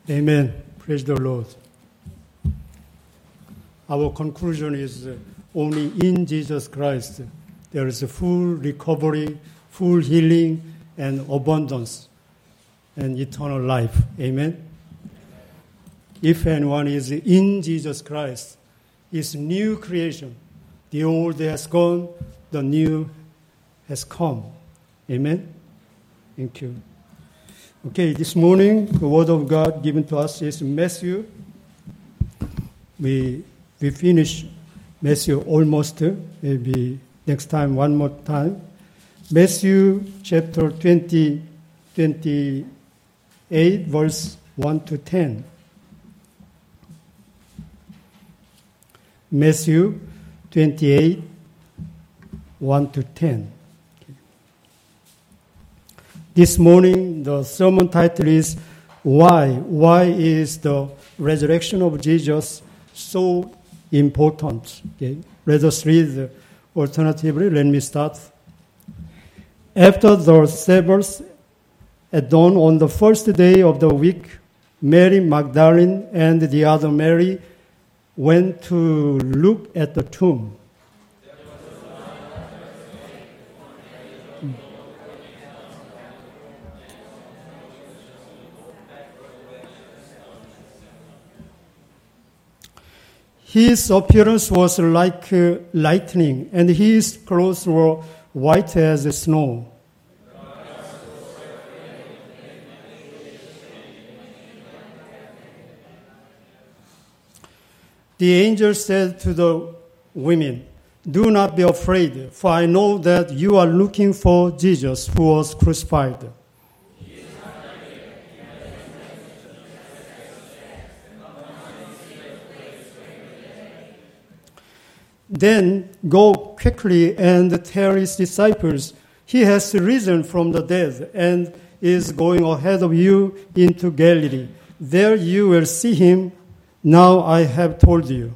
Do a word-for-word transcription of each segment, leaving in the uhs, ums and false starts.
Amen. Praise the Lord. Our conclusion is uh, only in Jesus Christ there is a full recovery, full healing, and abundance, and eternal life. Amen. If anyone is in Jesus Christ, is new creation. The old has gone, the new has come. Amen. Thank you. Okay, this morning the word of God given to us is Matthew. We we finish Matthew almost. Maybe next time one more time. Matthew chapter twenty, twenty-eight, verse one to ten. Matthew twenty-eight, one to ten. This morning, the sermon title is Why? Why is the resurrection of Jesus so important? Okay. Let us read alternatively. Let me start. After the Sabbath, at dawn on the first day of the week, Mary Magdalene and the other Mary went to look at the tomb. His appearance was like uh, lightning, and his clothes were white as snow. The angel said to the women, "Do not be afraid, for I know that you are looking for Jesus who was crucified. Then go quickly and tell his disciples, he has risen from the dead and is going ahead of you into Galilee. There you will see him. Now I have told you."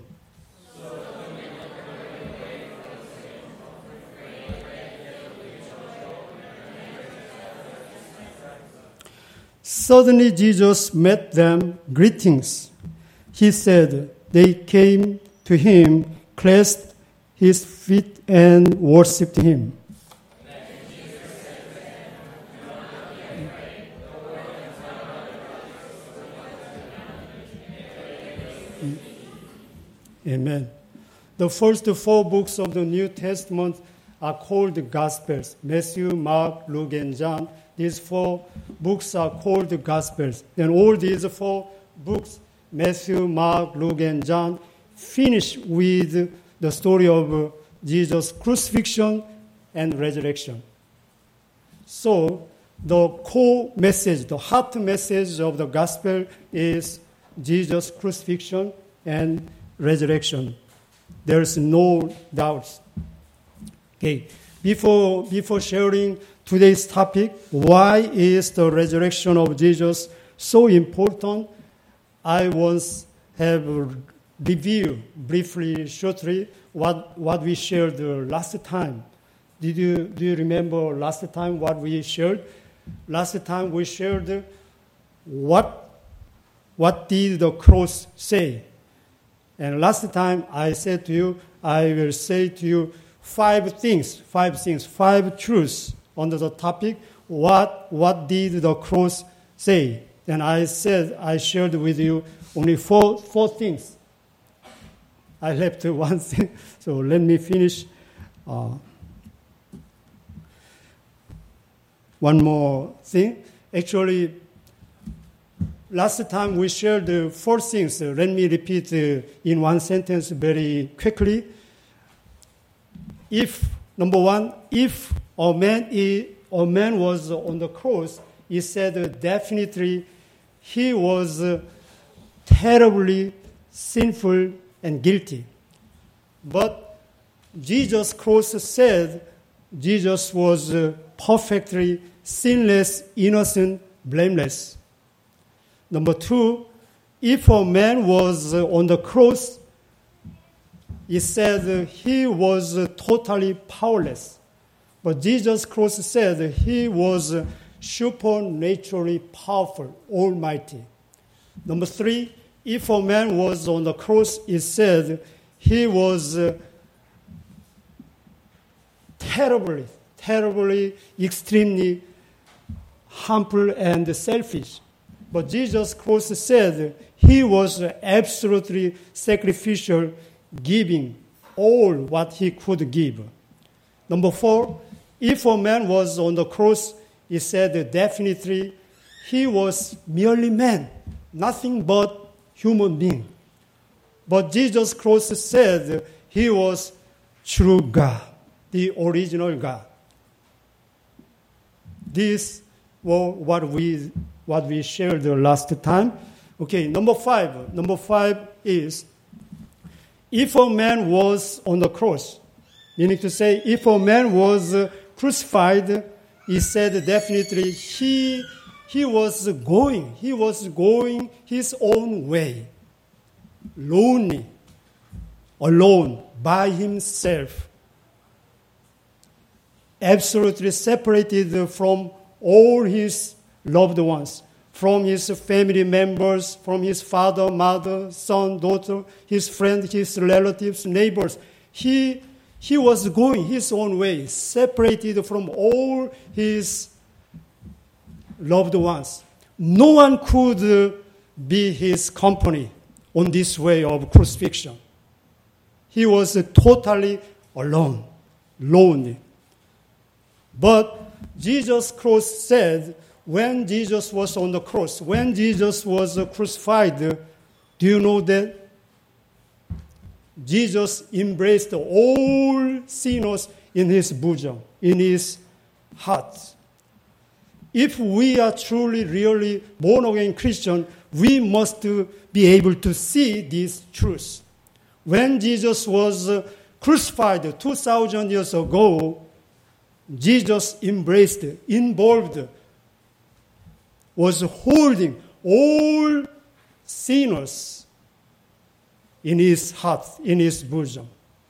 Suddenly Jesus met them. "Greetings," he said. They came to him, clasped his feet, and worshipped him. Amen. The first four books of the New Testament are called the Gospels. Matthew, Mark, Luke, and John. These four books are called the Gospels. And all these four books, Matthew, Mark, Luke, and John, finish with the story of Jesus' crucifixion and resurrection. So the core message, the heart message of the gospel is Jesus' crucifixion and resurrection. There is no doubt. Okay. Before, before sharing today's topic, why is the resurrection of Jesus so important, I once have review briefly, shortly, what, what we shared last time. Did you, do you remember last time what we shared? Last time we shared what, what did the cross say? And last time I said to you, I will say to you five things, five things, five truths under the topic, what, what did the cross say? And I said, I shared with you only four, four things. I left one thing, so let me finish. Uh, one more thing. Actually, last time we shared the four things. Let me repeat uh, in one sentence very quickly. If, number one, if a man, is, a man was on the cross, he said uh, definitely he was uh, terribly sinful and guilty. But Jesus' cross said Jesus was uh, perfectly sinless, innocent, blameless. Number two, if a man was uh, on the cross, it said uh, he was uh, totally powerless. But Jesus' cross said he was uh, supernaturally powerful, almighty. Number three, if a man was on the cross, it said he was uh, terribly, terribly, extremely harmful and selfish. But Jesus' cross said he was absolutely sacrificial, giving all what he could give. Number four, if a man was on the cross, he said definitely he was merely man, nothing but human being. But Jesus' cross said he was true God, the original God. This was what we what we shared the last time. Okay, number five. Number five is if a man was on the cross, meaning to say if a man was crucified, he said definitely he he was going, he was going his own way, lonely, alone, by himself, absolutely separated from all his loved ones, from his family members, from his father, mother, son, daughter, his friends, his relatives, neighbors. He, he was going his own way, separated from all his loved ones. No one could uh, be his company on this way of crucifixion. He was uh, totally alone, lonely. But Jesus' cross said, when Jesus was on the cross, when Jesus was uh, crucified, uh, do you know that Jesus embraced all sinners in his bosom, in his heart? If we are truly, really born-again Christian, we must uh, be able to see these truths. When Jesus was uh, crucified two thousand years ago, Jesus embraced, involved, was holding all sinners in his heart, in his bosom.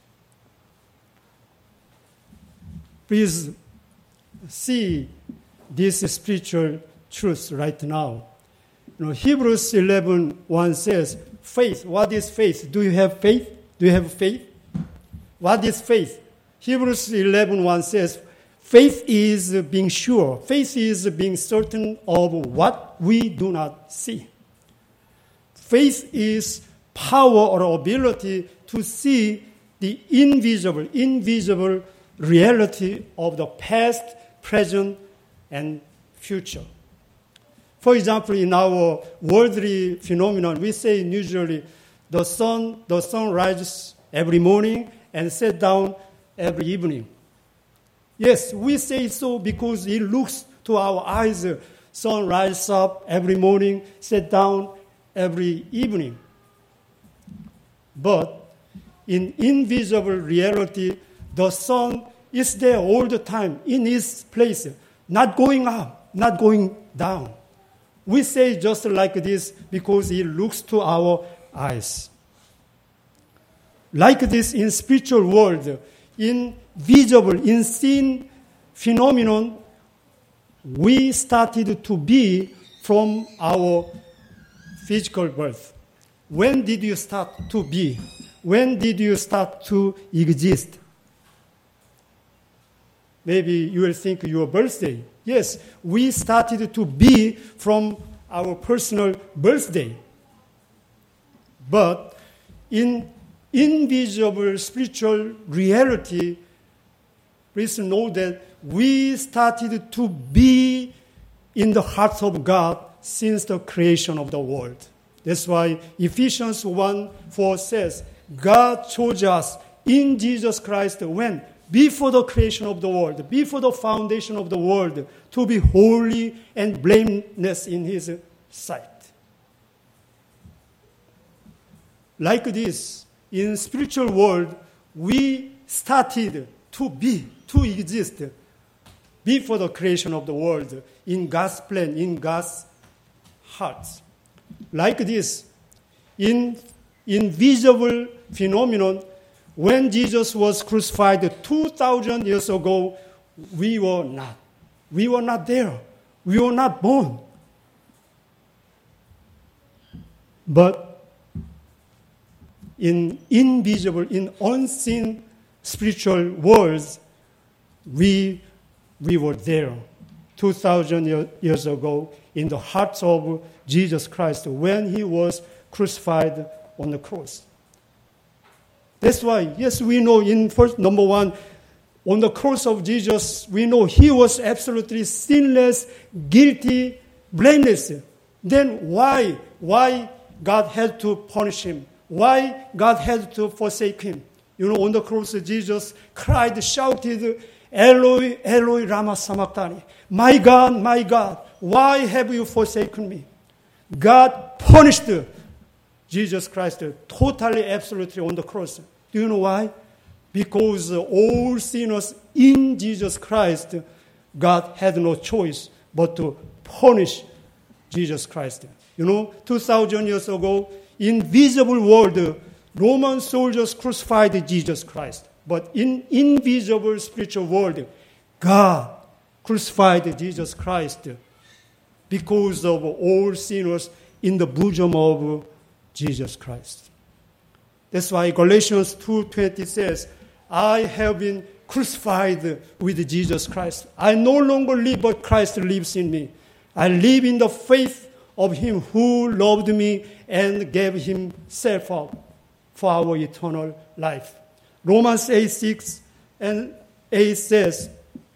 Please see this spiritual truth right now. You know, Hebrews eleven one says, faith. What is faith? Do you have faith? Do you have faith? What is faith? Hebrews eleven one says, faith is being sure. Faith is being certain of what we do not see. Faith is power or ability to see the invisible, invisible reality of the past, present, and future. For example, in our worldly phenomenon, we say usually the sun, the sun rises every morning and sets down every evening. Yes, we say so because it looks to our eyes. Sun rises up every morning, sets down every evening. But in invisible reality, the sun is there all the time in its place, not going up, not going down. We say just like this because it looks to our eyes. Like this in spiritual world, in visible, in seen phenomenon, we started to be from our physical birth. When did you start to be? When did you start to exist? Maybe you will think your birthday. Yes, we started to be from our personal birthday. But in invisible spiritual reality, please know that we started to be in the heart of God since the creation of the world. That's why Ephesians one four says, God chose us in Jesus Christ when? Before the creation of the world, before the foundation of the world, to be holy and blameless in His sight. Like this, in spiritual world, we started to be, to exist before the creation of the world, in God's plan, in God's heart. Like this, in invisible phenomenon, when Jesus was crucified two thousand years ago, we were not. We were not there. We were not born. But in invisible, in unseen spiritual worlds, we, we were there two thousand years ago in the heart of Jesus Christ when he was crucified on the cross. That's why, yes, we know in first, number one, on the cross of Jesus, we know he was absolutely sinless, guilty, blameless. Then why, why God had to punish him? Why God had to forsake him? You know, on the cross, Jesus cried, shouted, Eloi, Eloi, Lama Sabachthani. My God, my God, why have you forsaken me? God punished Jesus Christ totally, absolutely on the cross. Do you know why? Because all sinners in Jesus Christ, God had no choice but to punish Jesus Christ. You know, two thousand years ago, in visible world, Roman soldiers crucified Jesus Christ. But in invisible spiritual world, God crucified Jesus Christ because of all sinners in the bosom of Jesus Christ. That's why Galatians two twenty says, I have been crucified with Jesus Christ. I no longer live, but Christ lives in me. I live in the faith of him who loved me and gave himself up for our eternal life. Romans eight six and eight says,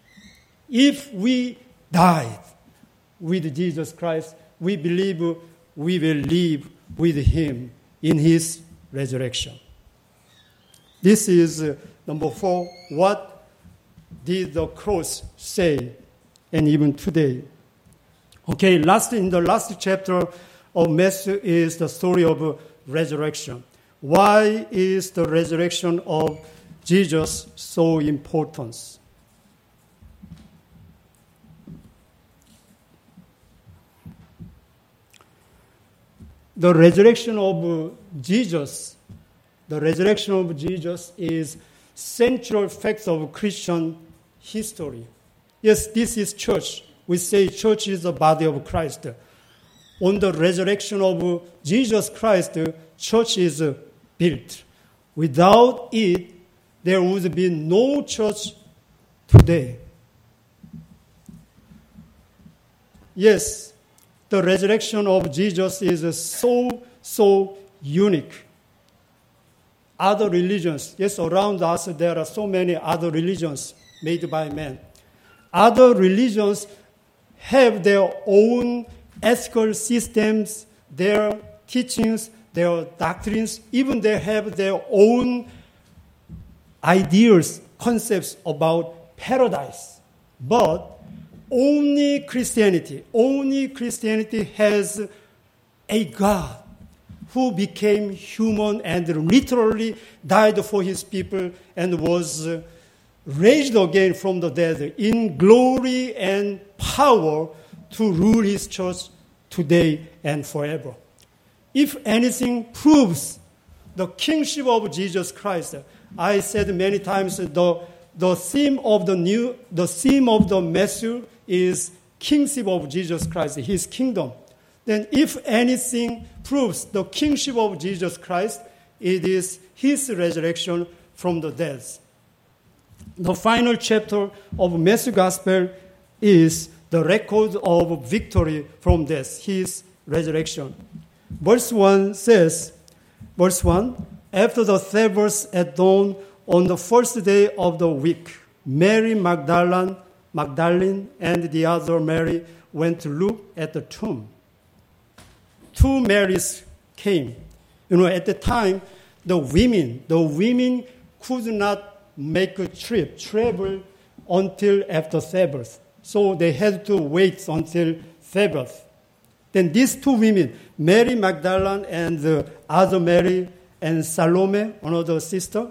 if we died with Jesus Christ, we believe we will live with him in his resurrection. This is uh, number four. What did the cross say? And even today. Okay, last in the last chapter of Matthew is the story of uh, resurrection. Why is the resurrection of Jesus so important? The resurrection of Jesus, the resurrection of Jesus is central fact of Christian history. Yes, this is church. We say church is the body of Christ. On the resurrection of Jesus Christ, church is built. Without it, there would be no church today. Yes, the resurrection of Jesus is so, so unique. Other religions, yes, around us there are so many other religions made by men. Other religions have their own ethical systems, their teachings, their doctrines, even they have their own ideas, concepts about paradise. But only Christianity, only Christianity has a God who became human and literally died for his people and was raised again from the dead in glory and power to rule his church today and forever. If anything proves the kingship of Jesus Christ, I said many times the, the theme of the new, the theme of the Matthew is kingship of Jesus Christ, his kingdom. Then if anything proves the kingship of Jesus Christ, it is his resurrection from the dead. The final chapter of Matthew Gospel is the record of victory from death, his resurrection. Verse one says, verse one, after the Sabbath at dawn on the first day of the week, Mary Magdalene, Magdalene and the other Mary went to look at the tomb. Two Marys came. You know, at the time, the women, the women could not make a trip, travel until after Sabbath. So they had to wait until Sabbath. Then these two women, Mary Magdalene and the other Mary and Salome, another sister,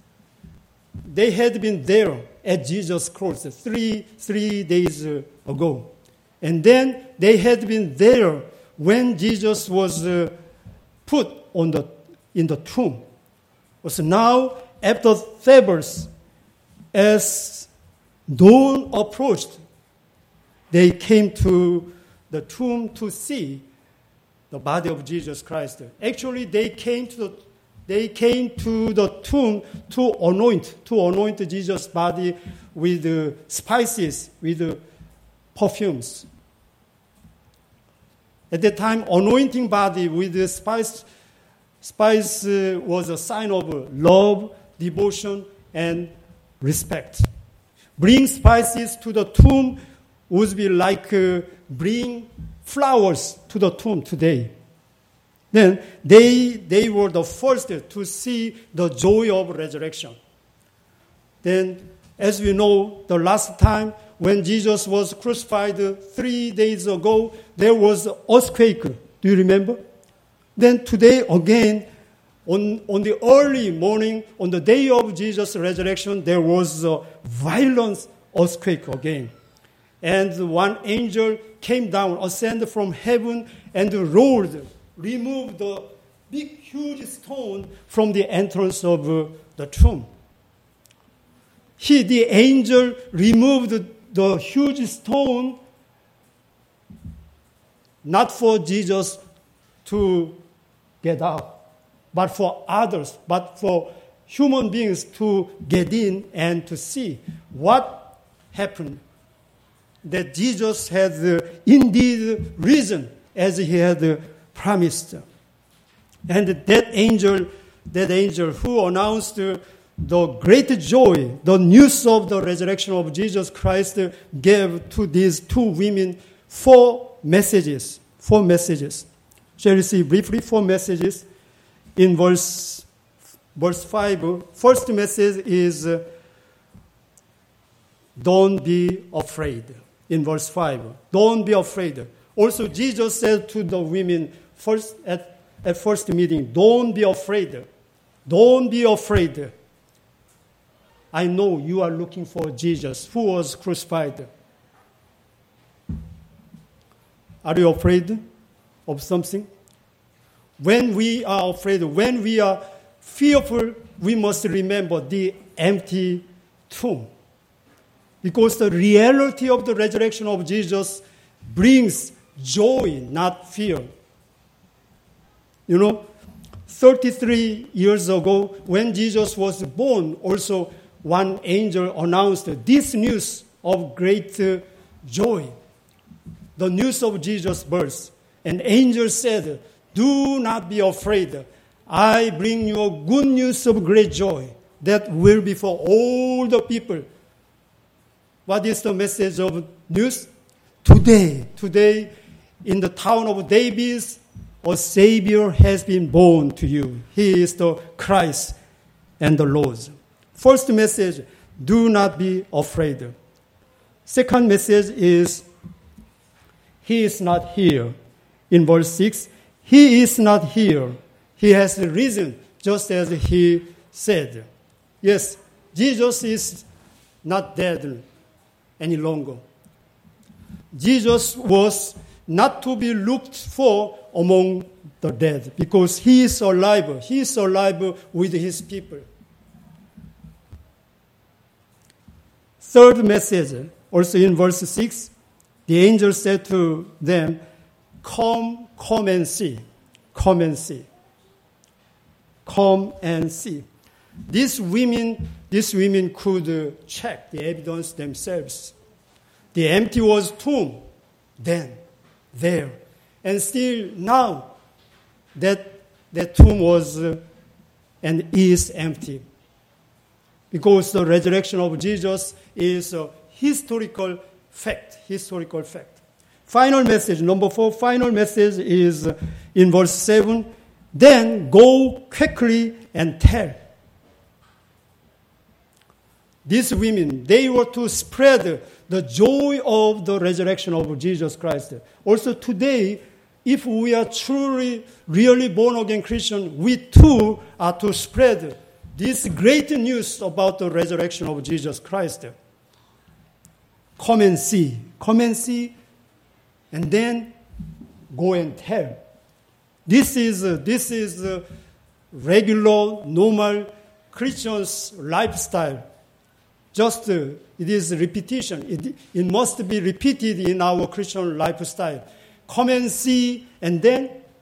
they had been there at Jesus' cross three, three days ago. And then they had been there when Jesus was uh, put on the, in the tomb. So now, after Sabbath, as dawn approached, they came to the tomb to see the body of Jesus Christ. Actually, they came to the they came to the tomb to anoint to anoint Jesus' body with uh, spices, with uh, perfumes. At that time, anointing body with the spice spice uh, was a sign of uh, love, devotion, and respect. Bring spices to the tomb would be like uh, bring flowers to the tomb today. Then they, they were the first to see the joy of resurrection. Then, as we know, the last time when Jesus was crucified three days ago, there was an earthquake. Do you remember? Then today again, on, on the early morning, on the day of Jesus' resurrection, there was a violent earthquake again. And one angel came down, ascended from heaven, and rolled, removed the big, huge stone from the entrance of uh, the tomb. He, the angel, removed the, the huge stone, not for Jesus to get out, but for others, but for human beings to get in and to see what happened. That Jesus had uh, indeed risen as he had uh, promised. And that angel, that angel who announced uh, the great joy, the news of the resurrection of Jesus Christ, uh, gave to these two women four messages. Four messages. Shall we see briefly four messages? In verse, verse five, first message is, uh, don't be afraid. In verse five, don't be afraid. Also, Jesus said to the women first at, at first meeting, don't be afraid. Don't be afraid. I know you are looking for Jesus who was crucified. Are you afraid of something? When we are afraid, when we are fearful, we must remember the empty tomb. Because the reality of the resurrection of Jesus brings joy, not fear. You know, thirty-three years ago, when Jesus was born, also one angel announced this news of great uh, joy, the news of Jesus' birth. An angel said, do not be afraid. I bring you a good news of great joy that will be for all the people. What is the message of news? Today, today, in the town of David, a Savior has been born to you. He is the Christ and the Lord. First message, do not be afraid. Second message is, He is not here. In verse six, He is not here. He has risen, just as He said. Yes, Jesus is not dead any longer. Jesus was not to be looked for among the dead because he is alive. He is alive with his people. Third message, also in verse six, the angel said to them, come, come and see. Come and see. Come and see. These women, these women could uh, check the evidence themselves. The empty was tomb, then, there. And still now, that, that tomb was uh, and is empty. Because the resurrection of Jesus is a historical fact, historical fact. Final message, number four, final message is uh, in verse seven, then go quickly and tell. These women, they were to spread the joy of the resurrection of Jesus Christ. Also today, if we are truly, really born-again Christian, we too are to spread this great news about the resurrection of Jesus Christ. Come and see. Come and see, and then go and tell. This is, uh, this is uh, regular, normal Christian's lifestyle. Just uh, it is repetition. It, it must be repeated in our Christian lifestyle. Come and see, and then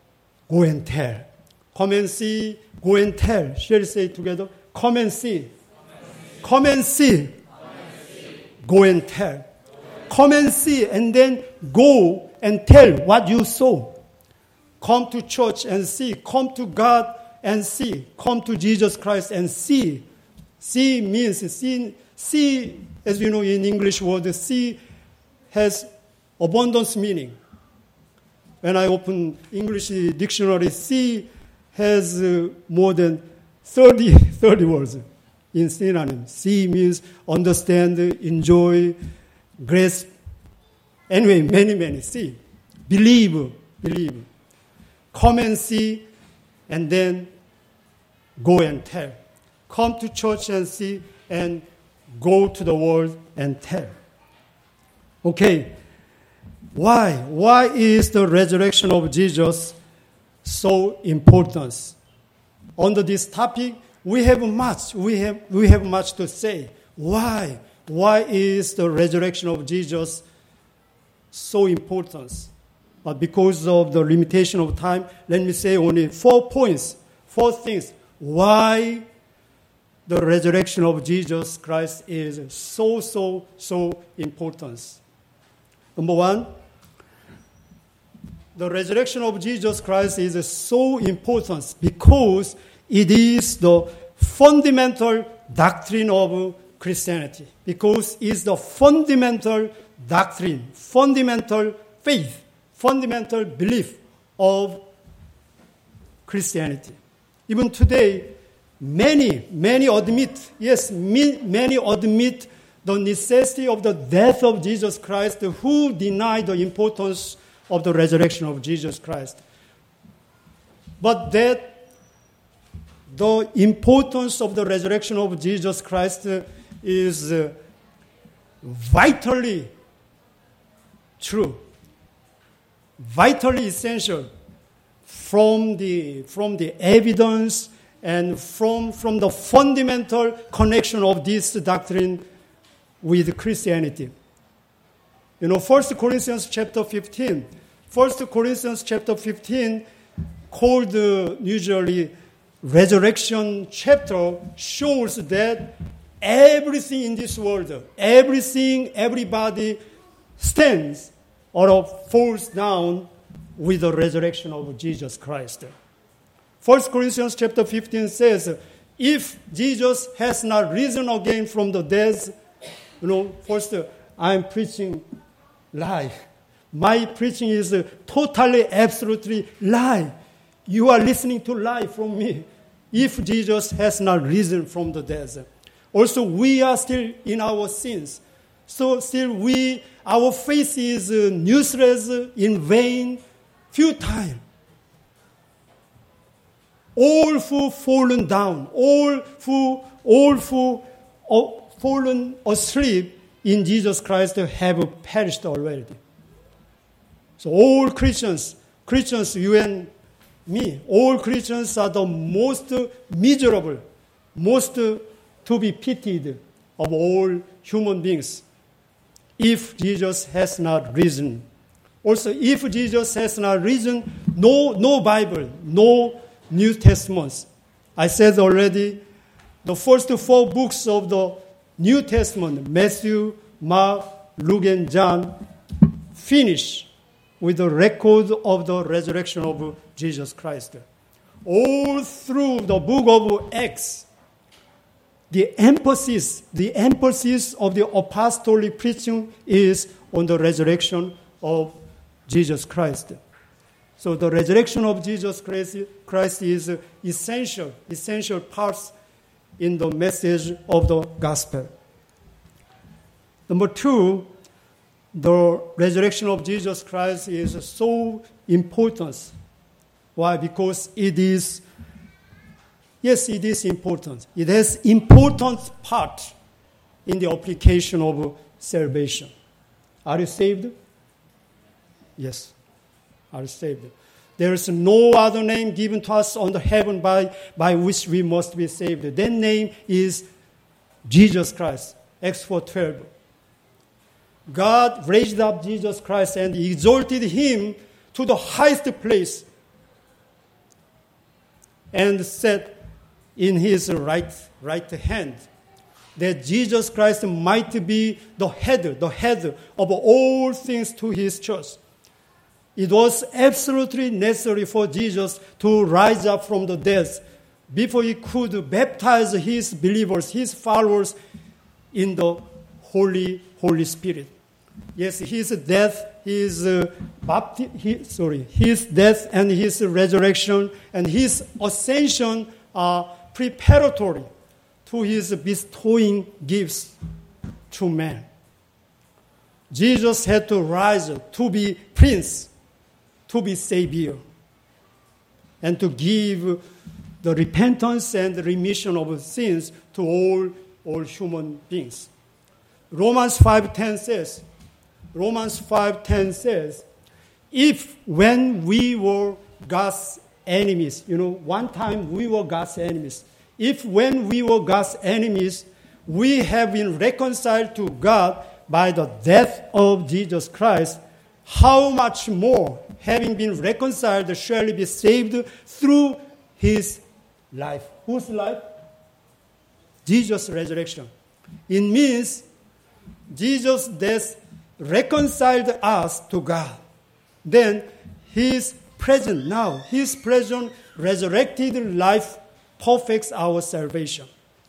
go and tell. Come and see, go and tell. Shall we say it together? Come and see. Come and see. Go and tell. Come and see, and then go and tell what you saw. Come to church and see. Come to God and see. Come to Jesus Christ and see. See means, see, see, as you know in English word, see has abundance meaning. When I open English dictionary, see has uh, more than thirty, thirty words in synonym. See means understand, enjoy, grasp. Anyway, many, many. See. Believe, believe. Come and see, and then go and tell. Come to church and see, and go to the world and tell. Okay. Why? Why is the resurrection of Jesus so important? Under this topic, we have much, we have, we have much to say. Why? Why is the resurrection of Jesus so important? But because of the limitation of time, let me say only four points, four things. Why the resurrection of Jesus Christ is so, so, so important. Number one, the resurrection of Jesus Christ is so important because it is the fundamental doctrine of Christianity. Because it's the fundamental doctrine, fundamental faith, fundamental belief of Christianity. Even today, many, many admit, yes, many admit the necessity of the death of Jesus Christ, who deny the importance of the resurrection of Jesus Christ. But that the importance of the resurrection of Jesus Christ is uh, vitally true, vitally essential from the, from the evidence and from, from the fundamental connection of this doctrine with Christianity. You know, First Corinthians chapter fifteen. First Corinthians chapter fifteen, called uh, usually resurrection chapter, shows that everything in this world, everything, everybody stands or falls down with the resurrection of Jesus Christ. First Corinthians chapter fifteen says, if Jesus has not risen again from the dead, you know, first uh, I'm preaching lie. My preaching is uh, totally, absolutely lie. You are listening to lie from me. If Jesus has not risen from the dead. Also, we are still in our sins. So still we, our faith is uh, useless, uh, in vain, futile. All who fallen down, all who, all who uh, fallen asleep in Jesus Christ have perished already. So all Christians, Christians, you and me, all Christians are the most miserable, most to be pitied of all human beings if Jesus has not risen. Also, if Jesus has not risen, no, no Bible, no New Testaments. I said already, the first four books of the New Testament, Matthew, Mark, Luke, and John, finish with the record of the resurrection of Jesus Christ. All through the book of Acts, the emphasis, the emphasis of the apostolic preaching is on the resurrection of Jesus Christ. So the resurrection of Jesus Christ, Christ is essential, essential parts in the message of the gospel. Number two, the resurrection of Jesus Christ is so important. Why? Because it is, yes, it is important. It has important part in the application of salvation. Are you saved? Yes, are saved. There is no other name given to us on the heaven by, by which we must be saved. That name is Jesus Christ. Acts four twelve. God raised up Jesus Christ and exalted him to the highest place and set in his right, right hand, that Jesus Christ might be the head, the head of all things to his church. It was absolutely necessary for Jesus to rise up from the dead before he could baptize his believers, his followers, in the Holy, Holy Spirit. Yes, his death, his uh, bapti- he, sorry, his death and his resurrection and his ascension are preparatory to his bestowing gifts to man. Jesus had to rise to be prince, to be savior, and to give the repentance and remission of sins to all, all human beings. Romans five ten says, Romans five ten says, if when we were God's enemies, you know, one time we were God's enemies, if when we were God's enemies, we have been reconciled to God by the death of Jesus Christ, how much more, having been reconciled, shall we be saved through his life? Whose life? Jesus' resurrection. It means Jesus' death reconciled us to God. Then his present now, his present resurrected life perfects our salvation.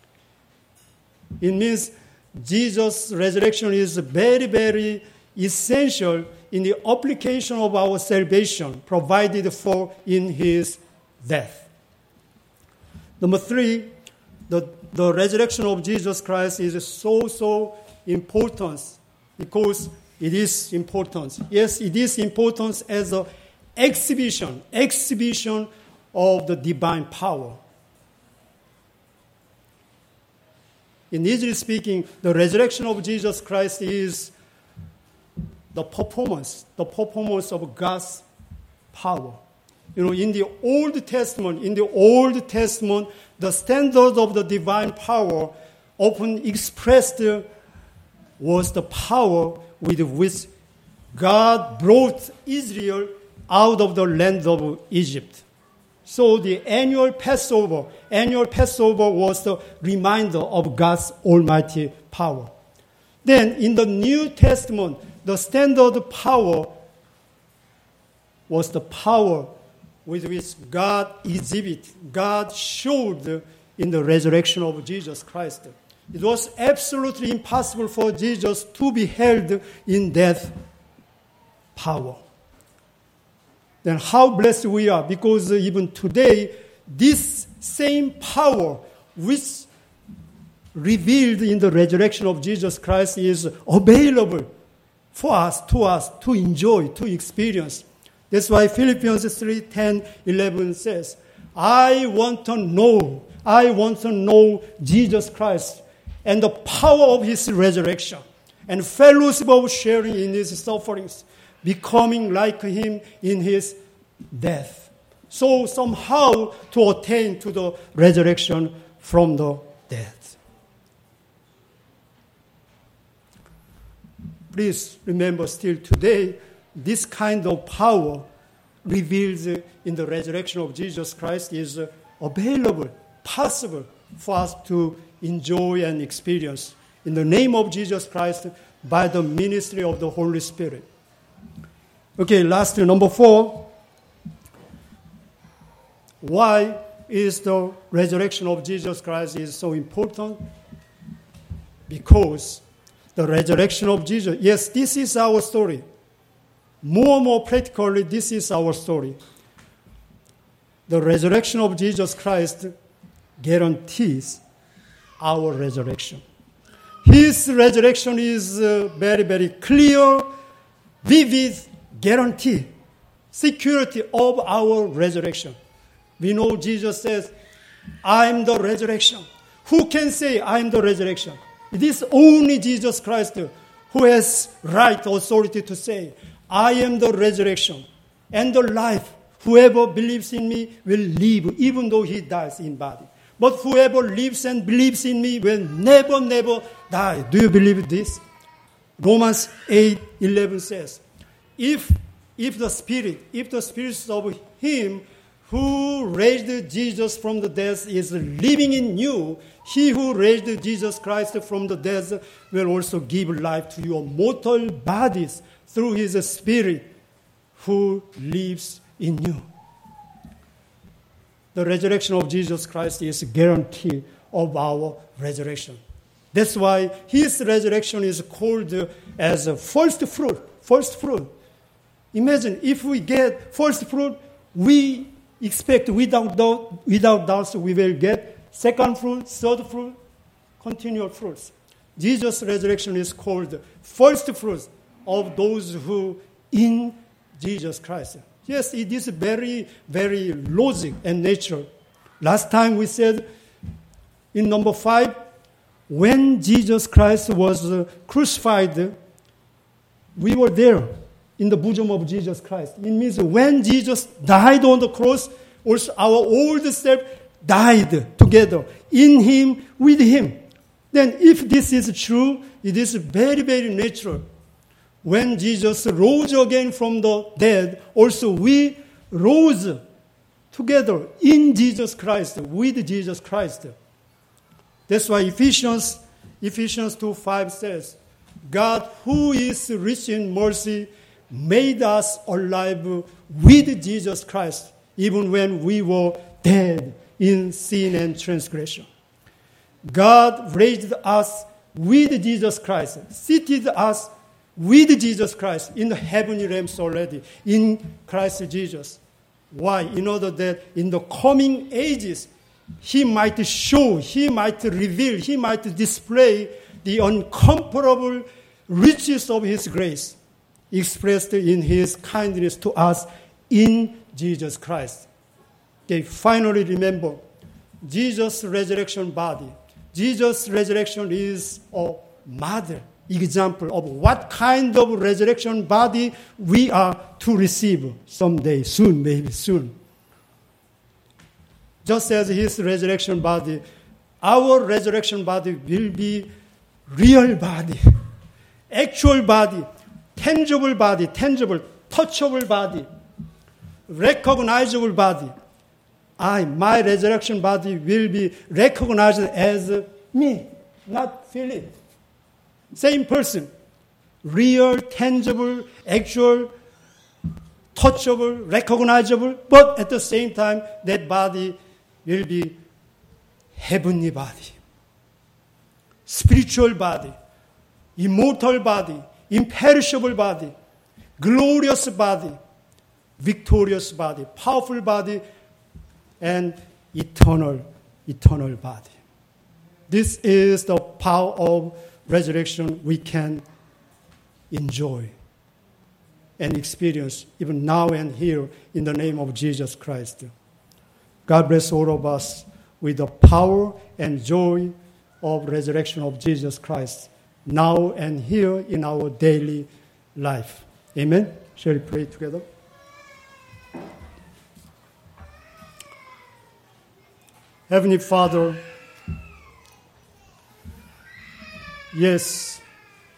It means Jesus' resurrection is very, very essential in the application of our salvation provided for in his death. Number three, the, the resurrection of Jesus Christ is so, so important because it is important. Yes, it is important as an exhibition, exhibition of the divine power. In easily speaking, the resurrection of Jesus Christ is the performance, the performance of God's power. You know, in the Old Testament, in the Old Testament, the standard of the divine power often expressed was the power with which God brought Israel out of the land of Egypt. So the annual Passover, annual Passover was the reminder of God's almighty power. Then in the New Testament, the standard power was the power with which God exhibited, God showed in the resurrection of Jesus Christ. It was absolutely impossible for Jesus to be held in death power. Then how blessed we are, because even today, this same power which revealed in the resurrection of Jesus Christ is available for us, to us, to enjoy, to experience. That's why Philippians three ten, eleven says, I want to know, I want to know Jesus Christ and the power of his resurrection and fellowship of sharing in his sufferings, becoming like him in his death. So somehow to attain to the resurrection from the dead. Please remember still today, this kind of power revealed in the resurrection of Jesus Christ is available, possible for us to enjoy and experience in the name of Jesus Christ by the ministry of the Holy Spirit. Okay, lastly, number four. Why is the resurrection of Jesus Christ is so important? Because the resurrection of Jesus, yes, this is our story. More and more practically, this is our story. The resurrection of Jesus Christ guarantees our resurrection. His resurrection is uh, very, very clear, vivid guarantee, security of our resurrection. We know Jesus says, I am the resurrection. Who can say I am the resurrection? It is only Jesus Christ who has right authority to say, I am the resurrection and the life. Whoever believes in me will live, even though he dies in body. But whoever lives and believes in me will never, never die. Do you believe this? Romans eight eleven says, if, if the Spirit, if the Spirit of him who raised Jesus from the dead is living in you. He who raised Jesus Christ from the dead will also give life to your mortal bodies through his Spirit who lives in you. The resurrection of Jesus Christ is a guarantee of our resurrection. That's why his resurrection is called as a first fruit. First fruit. Imagine if we get first fruit, we expect without doubt, without doubt we will get second fruit, third fruit, continual fruits. Jesus' resurrection is called first fruits of those who in Jesus Christ. Yes, it is very, very logic and natural. Last time we said in number five, when Jesus Christ was uh, crucified, we were there in the bosom of Jesus Christ. It means when Jesus died on the cross, also our old self died together in him, with him. Then if this is true, it is very, very natural. When Jesus rose again from the dead, also we rose together in Jesus Christ, with Jesus Christ. That's why Ephesians, Ephesians two five says, God, who is rich in mercy, made us alive with Jesus Christ, even when we were dead in sin and transgression. God raised us with Jesus Christ, seated us with Jesus Christ in the heavenly realms already, in Christ Jesus. Why? In order that in the coming ages, he might show, he might reveal, he might display the incomparable riches of his grace expressed in his kindness to us in Jesus Christ. Okay, finally remember, Jesus' resurrection body. Jesus' resurrection is a model, example of what kind of resurrection body we are to receive someday, soon, maybe soon. Just as his resurrection body, our resurrection body will be real body, actual body, tangible body, tangible, touchable body, recognizable body. I, my resurrection body will be recognized as me, not Philip. Same person. Real, tangible, actual, touchable, recognizable, but at the same time, that body will be heavenly body, spiritual body, immortal body, imperishable body, glorious body, victorious body, powerful body, and eternal, eternal body. This is the power of resurrection we can enjoy and experience even now and here in the name of Jesus Christ. God bless all of us with the power and joy of resurrection of Jesus Christ now and here in our daily life. Amen. Shall we pray together? Heavenly Father, yes,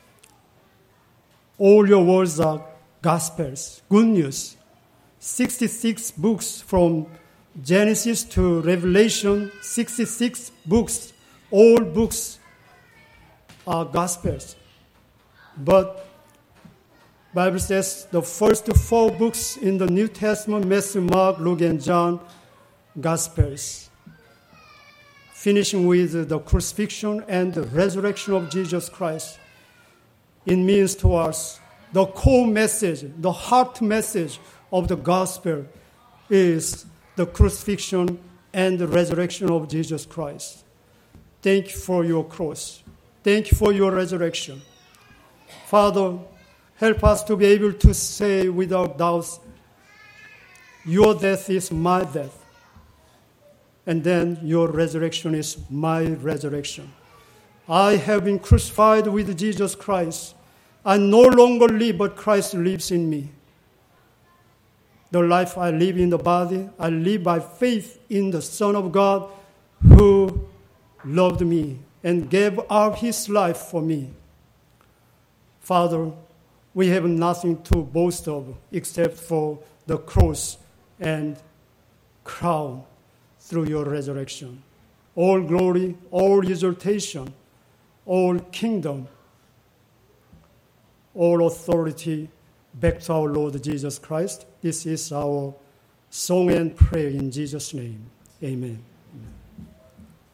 all your words are gospels, good news. sixty-six books from Genesis to Revelation, sixty-six books, all books are gospels. But Bible says the first four books in the New Testament, Matthew, Mark, Luke, and John, gospels. Finishing with the crucifixion and the resurrection of Jesus Christ. It means to us the core message, the heart message of the gospel is the crucifixion and the resurrection of Jesus Christ. Thank you for your cross. Thank you for your resurrection. Father, help us to be able to say without doubt, your death is my death. And then your resurrection is my resurrection. I have been crucified with Jesus Christ. I no longer live, but Christ lives in me. The life I live in the body, I live by faith in the Son of God who loved me and gave up his life for me. Father, we have nothing to boast of except for the cross and crown through your resurrection. All glory, all exaltation, all kingdom, all authority back to our Lord Jesus Christ. This is our song and prayer in Jesus' name. Amen.